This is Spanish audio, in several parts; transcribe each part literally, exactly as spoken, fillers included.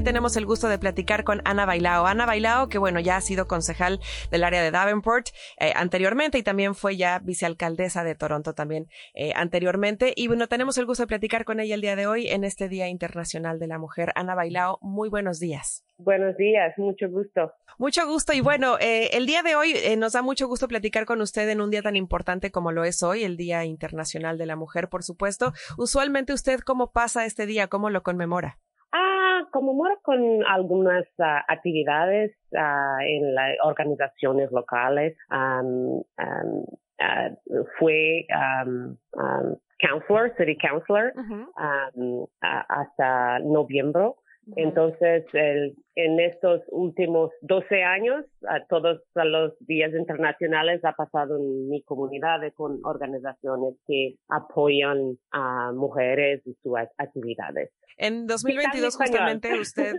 tenemos el gusto de platicar con Ana Bailao. Ana Bailao, que bueno, ya ha sido concejal del área de Davenport eh, anteriormente y también fue ya vicealcaldesa de Toronto también eh, anteriormente. Y bueno, tenemos el gusto de platicar con ella el día de hoy en este Día Internacional de la Mujer. Ana Bailao, muy buenos días. Buenos días, mucho gusto. Mucho gusto y bueno, eh, el día de hoy eh, nos da mucho gusto platicar con usted en un día tan importante como lo es hoy, el Día Internacional de la Mujer, por supuesto. Usualmente usted, ¿cómo pasa este día? ¿Cómo lo conmemora? Ah, conmemoro con algunas uh, actividades uh, en las organizaciones locales. Um, um, uh, fue um, um, counselor, city counselor, uh-huh. um, uh, hasta noviembre. Uh-huh. Entonces, el, en estos últimos doce años, uh, todos los días internacionales ha pasado en mi comunidad con organizaciones que apoyan a mujeres y sus actividades. En dos mil veintidós justamente usted,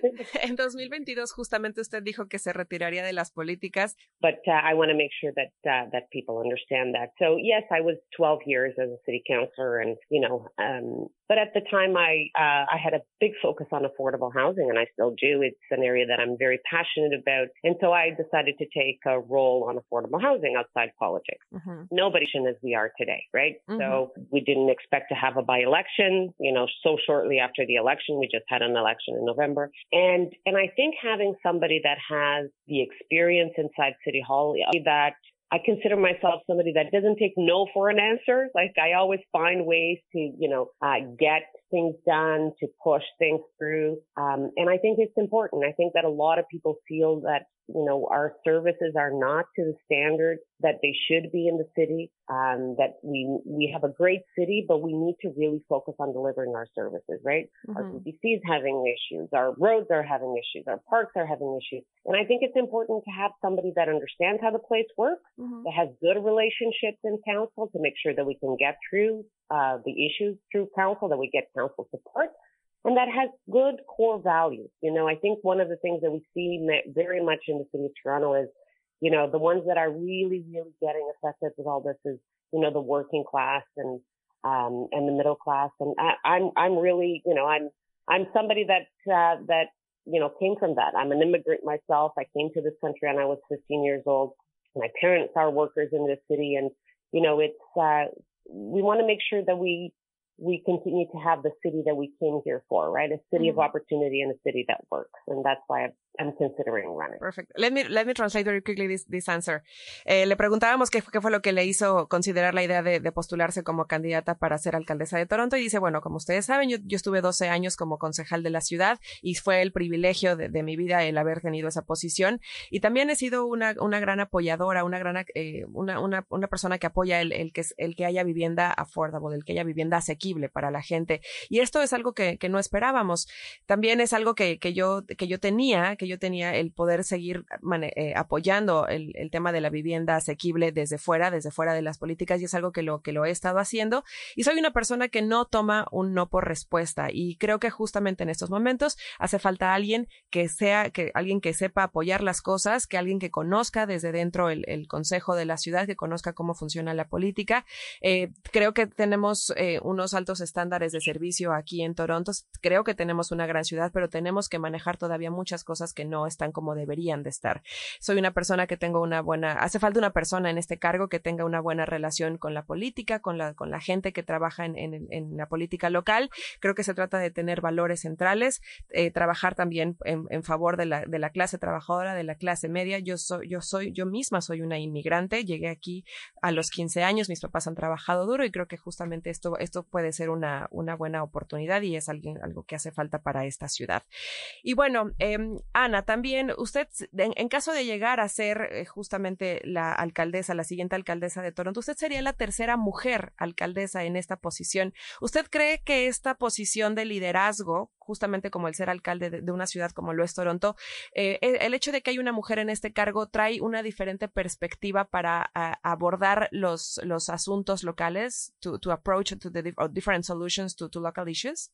en dos mil veintidós justamente usted dijo que se retiraría de las políticas. But uh, I want to make sure that uh, that people understand that. So yes, I was twelve years as a city councilor, and you know, um, but at the time I uh, I had a big focus on affordable housing, and I still do. It's an area that I'm very passionate about, and so I decided to take a role on affordable housing outside politics. Mm-hmm. Nobody as we are today, right? Mm-hmm. So we didn't expect to have a by-election, you know, so shortly after. After the election. We just had an election in November. And, and I think having somebody that has the experience inside City Hall, that I consider myself somebody that doesn't take no for an answer. Like I always find ways to, you know, uh, get things done, to push things through. Um, and I think it's important. I think that a lot of people feel that, you know, our services are not to the standard that they should be in the city, um, that we, we have a great city, but we need to really focus on delivering our services, right? Mm-hmm. Our C B C is having issues. Our roads are having issues. Our parks are having issues. And I think it's important to have somebody that understands how the place works, mm-hmm. that has good relationships in council to make sure that we can get through, uh, the issues through council, that we get council support. And that has good core values. You know, I think one of the things that we see very much in the city of Toronto is, you know, the ones that are really, really getting affected with all this is, you know, the working class and, um, and the middle class. And I, I'm, I'm really, you know, I'm, I'm somebody that, uh, that, you know, came from that. I'm an immigrant myself. I came to this country when I was fifteen years old. My parents are workers in this city. And, you know, it's, uh, we want to make sure that we, we continue to have the city that we came here for, right? A city mm-hmm. of opportunity and a city that works. And that's why I've I'm considering running. Perfect. Let me let me translate very quickly this this answer. Eh, le preguntábamos qué, qué fue lo que le hizo considerar la idea de, de postularse como candidata para ser alcaldesa de Toronto y dice, bueno, como ustedes saben, yo, yo estuve doce años como concejal de la ciudad y fue el privilegio de, de mi vida el haber tenido esa posición y también he sido una una gran apoyadora, una gran eh, una una una persona que apoya el el que el que haya vivienda affordable, el que haya vivienda asequible para la gente y esto es algo que que no esperábamos. También es algo que que yo que yo tenía que yo tenía el poder seguir eh, apoyando el, el tema de la vivienda asequible desde fuera, desde fuera de las políticas y es algo que lo, que lo he estado haciendo y soy una persona que no toma un no por respuesta y creo que justamente en estos momentos hace falta alguien que sea, que alguien que sepa apoyar las cosas, que alguien que conozca desde dentro el, el consejo de la ciudad, que conozca cómo funciona la política. Eh, creo que tenemos eh, unos altos estándares de servicio aquí en Toronto, creo que tenemos una gran ciudad, pero tenemos que manejar todavía muchas cosas que no están como deberían de estar. Soy una persona que tengo una buena, hace falta una persona en este cargo que tenga una buena relación con la política, con la, con la gente que trabaja en, en, en la política local. Creo que se trata de tener valores centrales, eh, trabajar también en, en favor de la, de la clase trabajadora, de la clase media. Yo soy, yo soy, yo misma soy una inmigrante, llegué aquí a los quince años, mis papás han trabajado duro y creo que justamente esto, esto puede ser una, una buena oportunidad y es alguien, algo que hace falta para esta ciudad. Y bueno, eh, Ana, también usted, en, en caso de llegar a ser eh, justamente la alcaldesa, la siguiente alcaldesa de Toronto, usted sería la tercera mujer alcaldesa en esta posición. ¿Usted cree que esta posición de liderazgo, justamente como el ser alcalde de, de una ciudad como lo es Toronto, eh, el hecho de que hay una mujer en este cargo trae una diferente perspectiva para a, abordar los, los asuntos locales, to, to approach to the different solutions to, to local issues?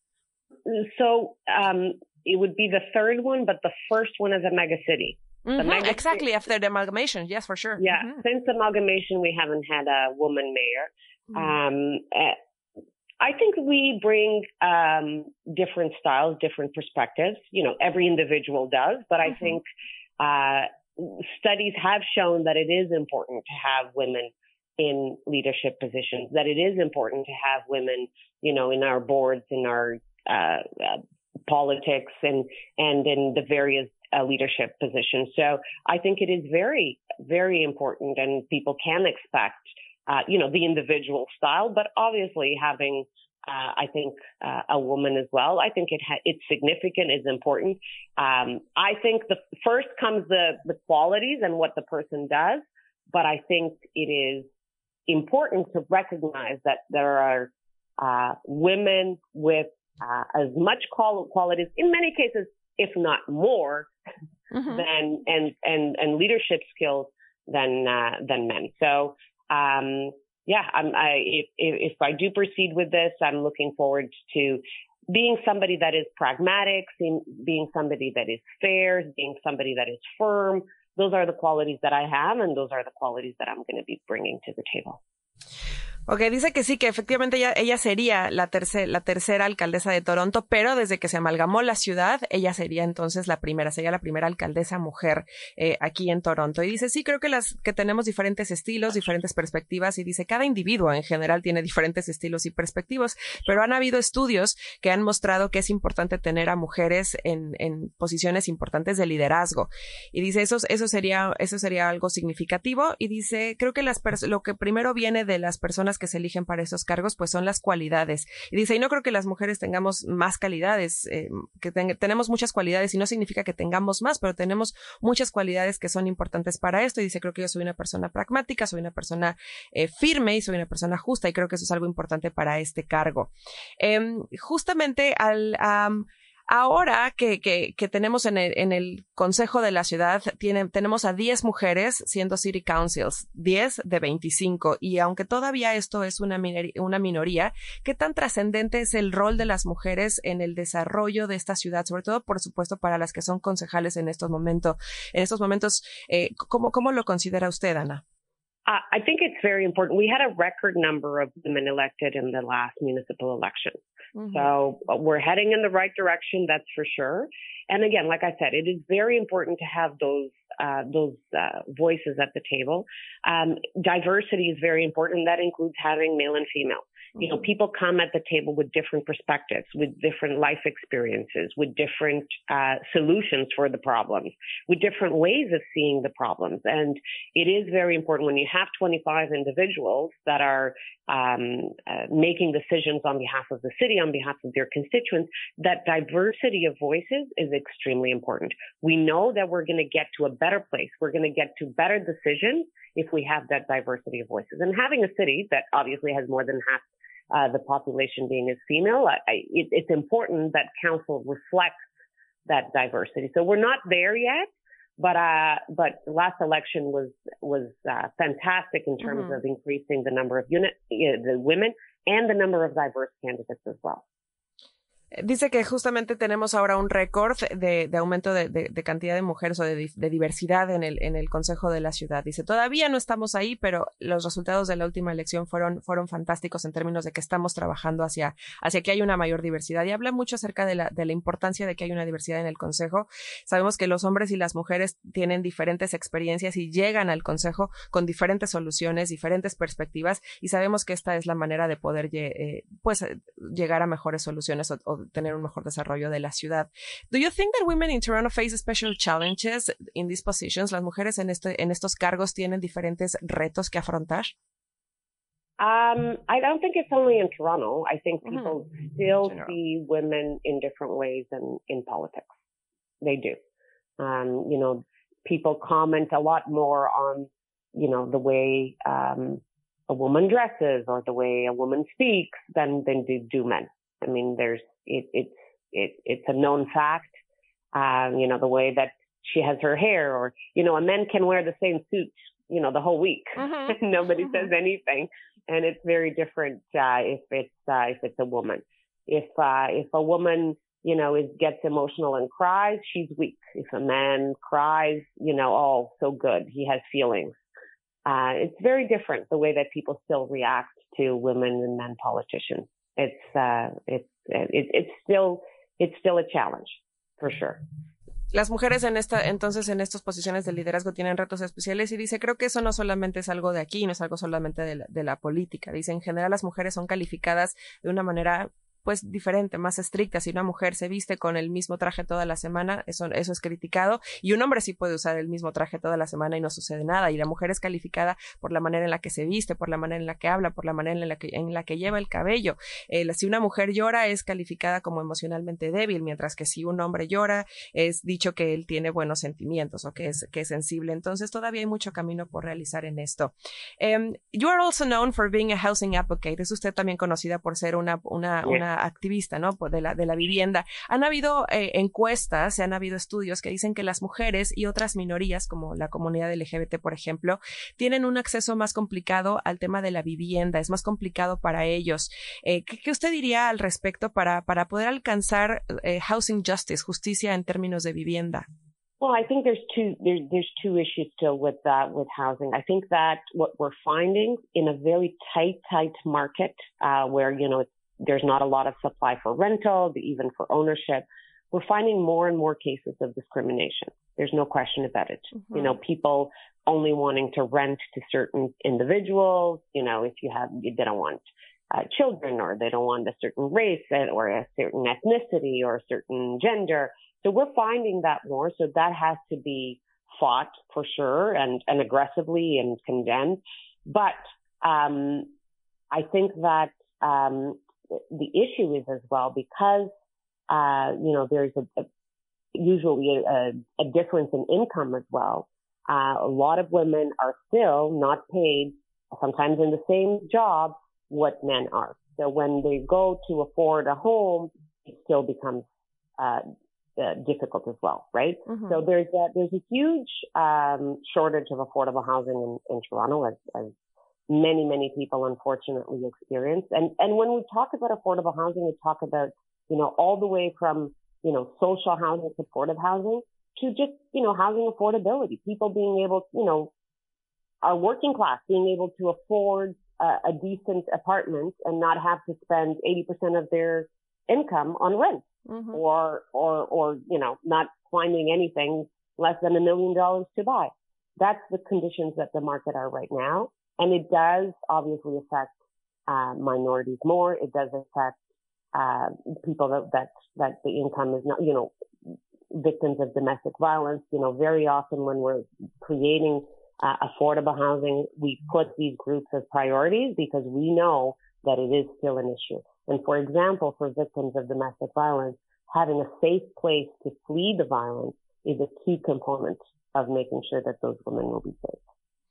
So, um, it would be the third one, but the first one is a mega city. Mm-hmm, mega exactly, city. After the amalgamation, yes, for sure. Yeah, mm-hmm. Since amalgamation, we haven't had a woman mayor. Mm-hmm. Um, uh, I think we bring um, different styles, different perspectives. You know, every individual does, but I mm-hmm. think uh, studies have shown that it is important to have women in leadership positions, that it is important to have women, you know, in our boards, in our uh, uh, politics, and and in the various uh, leadership positions. So I think it is very, very important, and people can expect Uh, you know, the individual style, but obviously having, uh, I think, uh, a woman as well. I think it ha- it's significant, it's important. Um, I think the first comes the, the qualities and what the person does, but I think it is important to recognize that there are uh, women with uh, as much qual- qualities, in many cases, if not more, mm-hmm. than and and and leadership skills than uh, than men. So. Um, yeah, I'm, I, if, if I do proceed with this, I'm looking forward to being somebody that is pragmatic, being somebody that is fair, being somebody that is firm. Those are the qualities that I have, and those are the qualities that I'm going to be bringing to the table. Ok, dice que sí, que efectivamente ella, ella sería la, terce, la tercera alcaldesa de Toronto, pero desde que se amalgamó la ciudad, ella sería entonces la primera, sería la primera alcaldesa mujer eh, aquí en Toronto. Y dice, sí, creo que las que tenemos diferentes estilos, diferentes perspectivas, y dice, cada individuo en general tiene diferentes estilos y perspectivas, pero han habido estudios que han mostrado que es importante tener a mujeres en, en posiciones importantes de liderazgo. Y dice, eso, eso sería, eso sería algo significativo. Y dice, creo que las pers- lo que primero viene de las personas que se eligen para esos cargos, pues son las cualidades. Y dice, y no creo que las mujeres tengamos más cualidades, eh, que ten- tenemos muchas cualidades, y no significa que tengamos más, pero tenemos muchas cualidades que son importantes para esto. Y dice, creo que yo soy una persona pragmática, soy una persona eh, firme y soy una persona justa, y creo que eso es algo importante para este cargo. Eh, justamente al... Um, Ahora que, que, que tenemos en el, en el Consejo de la Ciudad, tiene, tenemos a diez mujeres siendo City Councils, diez de veinticinco, y aunque todavía esto es una, minori- una minoría, ¿qué tan trascendente es el rol de las mujeres en el desarrollo de esta ciudad? Sobre todo, por supuesto, para las que son concejales en estos momentos. En estos momentos, eh, ¿cómo, cómo lo considera usted, Ana? Uh, I think it's very important. We had a record number of women elected in the last municipal election. Mm-hmm. So uh, we're heading in the right direction, that's for sure. And again, like I said, it is very important to have those uh, those uh, voices at the table. Um, diversity is very important. That includes having male and female. You know, people come at the table with different perspectives, with different life experiences, with different uh, solutions for the problems, with different ways of seeing the problems. And it is very important when you have twenty-five individuals that are um, uh, making decisions on behalf of the city, on behalf of their constituents, that diversity of voices is extremely important. We know that we're going to get to a better place. We're going to get to better decisions if we have that diversity of voices. And having a city that obviously has more than half Uh, the population being as female, I, I, it, it's important that council reflects that diversity. So we're not there yet, but uh, but last election was was uh, fantastic in terms mm-hmm. of increasing the number of unit uh, the women and the number of diverse candidates as well. Dice que justamente tenemos ahora un récord de, de aumento de, de, de cantidad de mujeres o de, de diversidad en el, en el Consejo de la Ciudad. Dice, todavía no estamos ahí, pero los resultados de la última elección fueron, fueron fantásticos en términos de que estamos trabajando hacia, hacia que haya una mayor diversidad. Y habla mucho acerca de la, de la importancia de que haya una diversidad en el Consejo. Sabemos que los hombres y las mujeres tienen diferentes experiencias y llegan al Consejo con diferentes soluciones, diferentes perspectivas, y sabemos que esta es la manera de poder eh, pues, llegar a mejores soluciones o, o tener un mejor desarrollo de la ciudad. Do you think that women in Toronto face special challenges in these positions? ¿Las mujeres en, este, en estos cargos tienen diferentes retos que afrontar? Um, I don't think it's only in Toronto. I think people mm-hmm. still General. see women in different ways in, in politics. They do. Um, you know, people comment a lot more on, you know, the way um, a woman dresses or the way a woman speaks than, than do, do men. I mean, there's, it, it's, it, it's a known fact. Um, you know, the way that she has her hair, or, you know, a man can wear the same suit, you know, the whole week. Mm-hmm. Nobody mm-hmm. says anything. And it's very different, uh, if it's, uh, if it's a woman. If, uh, if a woman, you know, is, gets emotional and cries, she's weak. If a man cries, you know, oh, so good. He has feelings. Uh, it's very different the way that people still react to women and men politicians. it's, uh, it's, it, it's still, it's still a challenge, for sure. Las mujeres en esta, entonces, en estas posiciones de liderazgo tienen retos especiales y dice, creo que eso no solamente es algo de aquí, no es algo solamente de la, de la política. Dice, en general las mujeres son calificadas de una manera pues diferente, más estricta. Si una mujer se viste con el mismo traje toda la semana, eso, eso es criticado, y un hombre sí puede usar el mismo traje toda la semana y no sucede nada, y la mujer es calificada por la manera en la que se viste, por la manera en la que habla, por la manera en la que, en la que lleva el cabello. Eh, si una mujer llora es calificada como emocionalmente débil, mientras que si un hombre llora es dicho que él tiene buenos sentimientos o que es, que es sensible. Entonces todavía hay mucho camino por realizar en esto. Um, you are also known for being a housing advocate. Es usted también conocida por ser una, una, yeah. una activista, ¿no? De la, de la vivienda. Han habido eh, encuestas, se han habido estudios que dicen que las mujeres y otras minorías, como la comunidad L G B T, por ejemplo, tienen un acceso más complicado al tema de la vivienda, es más complicado para ellos. Eh, ¿qué, ¿Qué usted diría al respecto para, para poder alcanzar eh, housing justice, justicia en términos de vivienda? Well, I think there's two, there, there's two issues still with that, with housing. I think that what we're finding in a very tight, tight market, uh, where, you know, it's, there's not a lot of supply for rental, even for ownership, we're finding more and more cases of discrimination. There's no question about it. Mm-hmm. You know, people only wanting to rent to certain individuals, you know, if you have, they don't want uh, children, or they don't want a certain race or a certain ethnicity or a certain gender. So we're finding that more. So that has to be fought for sure, and, and aggressively and condemned. But, um, I think that, um, the issue is as well because, uh, you know, there's a, a usually a, a difference in income as well. Uh, a lot of women are still not paid, sometimes in the same job, what men are. So when they go to afford a home, it still becomes, uh, uh difficult as well, right? Mm-hmm. So there's a, there's a huge, um, shortage of affordable housing in, in Toronto, as, as many, many people unfortunately experience. And, and when we talk about affordable housing, we talk about, you know, all the way from, you know, social housing, supportive housing, to just, you know, housing affordability. People being able, you know, our working class being able to afford a, a decent apartment and not have to spend eighty percent of their income on rent, mm-hmm. or, or, or, you know, not finding anything less than a million dollars to buy. That's the conditions that the market are right now. And it does obviously affect uh, minorities more. It does affect uh, people that, that that the income is not, you know, victims of domestic violence. You know, very often when we're creating uh, affordable housing, we put these groups as priorities because we know that it is still an issue. And for example, for victims of domestic violence, having a safe place to flee the violence is a key component of making sure that those women will be safe.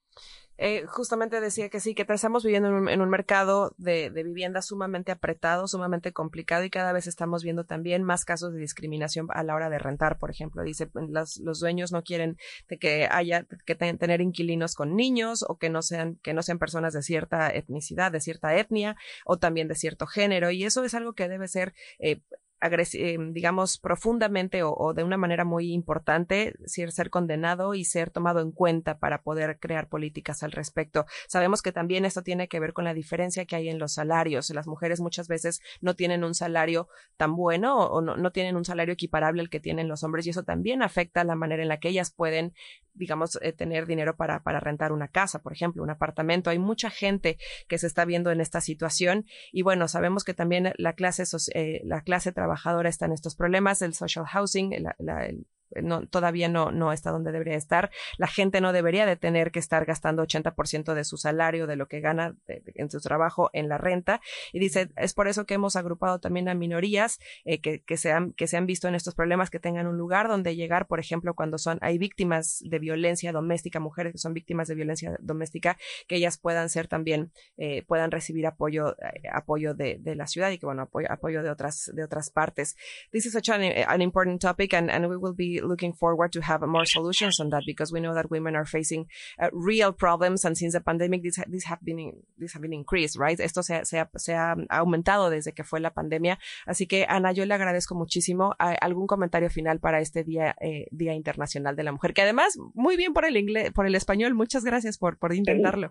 Eh, justamente decía que sí, que estamos viviendo en un, en un mercado de, de vivienda sumamente apretado, sumamente complicado, y cada vez estamos viendo también más casos de discriminación a la hora de rentar, por ejemplo. Dice, los, los dueños no quieren de que haya que ten, tener inquilinos con niños, o que no sean, que no sean personas de cierta etnicidad, de cierta etnia, o también de cierto género, y eso es algo que debe ser eh, Agresi- eh, digamos, profundamente o, o de una manera muy importante, ser, ser condenado y ser tomado en cuenta para poder crear políticas al respecto. Sabemos que también esto tiene que ver con la diferencia que hay en los salarios. Las mujeres muchas veces no tienen un salario tan bueno, o, o no, no tienen un salario equiparable al que tienen los hombres, y eso también afecta la manera en la que ellas pueden, digamos, eh, tener dinero para, para rentar una casa, por ejemplo, un apartamento. Hay mucha gente que se está viendo en esta situación, y bueno, sabemos que también la clase, eh, la clase trabajadora está en estos problemas. El social housing, la, la, el No, todavía no, no está donde debería estar. La gente no debería de tener que estar gastando ochenta por ciento de su salario, de lo que gana de, de, en su trabajo, en la renta. Y dice, es por eso que hemos agrupado también a minorías eh, que, que, se han, que se han visto en estos problemas, que tengan un lugar donde llegar, por ejemplo, cuando son, hay víctimas de violencia doméstica, mujeres que son víctimas de violencia doméstica, que ellas puedan ser también, eh, puedan recibir apoyo, eh, apoyo de, de la ciudad, y que bueno, apoyo, apoyo de otras, de otras partes. This is such an, an important topic, and, and we will be looking forward to have more solutions on that, because we know that women are facing uh, real problems, and since the pandemic, this, this have been, this have been increased, right? Esto se, se, ha, se ha aumentado desde que fue la pandemia. Así que, Ana, yo le agradezco muchísimo. ¿Algún comentario final para este día, eh, Día Internacional de la Mujer? Que además, muy bien por el inglés, por el español. Muchas gracias por, por intentarlo.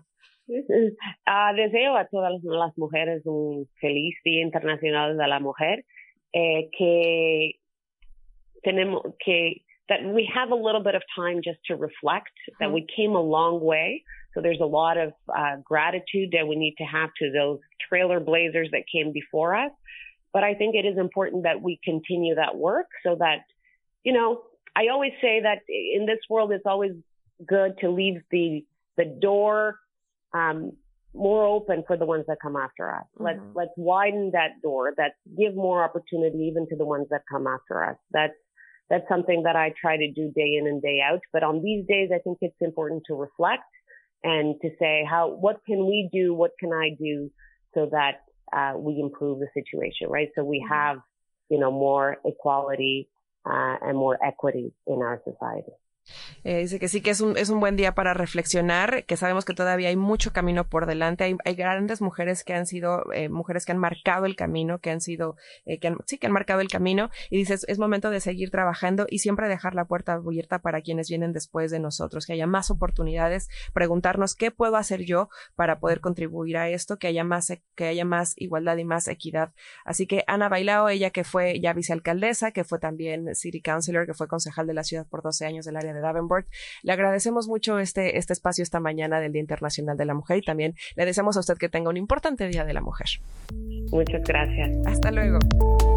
Uh, deseo a todas las mujeres un feliz Día Internacional de la Mujer, eh, que tenemos que that we have a little bit of time just to reflect, mm-hmm. that we came a long way. So there's a lot of uh, gratitude that we need to have to those trailblazers that came before us. But I think it is important that we continue that work so that, you know, I always say that in this world, it's always good to leave the the door um, more open for the ones that come after us. Mm-hmm. Let's let's widen that door. Let's give more opportunity even to the ones that come after us. That's that's something that I try to do day in and day out. But on these days, I think it's important to reflect and to say, how what can we do? What can I do so that uh, we improve the situation, right? So we have, you know, more equality uh, and more equity in our society. Eh, dice que sí, que es un, es un buen día para reflexionar, que sabemos que todavía hay mucho camino por delante, hay, hay grandes mujeres que han sido, eh, mujeres que han marcado el camino, que han sido, eh, que han, sí, que han marcado el camino, y dice, es, es momento de seguir trabajando y siempre dejar la puerta abierta para quienes vienen después de nosotros, que haya más oportunidades, preguntarnos qué puedo hacer yo para poder contribuir a esto, que haya más, que haya más igualdad y más equidad. Así que Ana Bailao, ella que fue ya vicealcaldesa, que fue también city councilor, que fue concejal de la ciudad por doce años del área de Davenport. Le agradecemos mucho este, este espacio esta mañana del Día Internacional de la Mujer y también le deseamos a usted que tenga un importante Día de la Mujer. Muchas gracias. Hasta luego.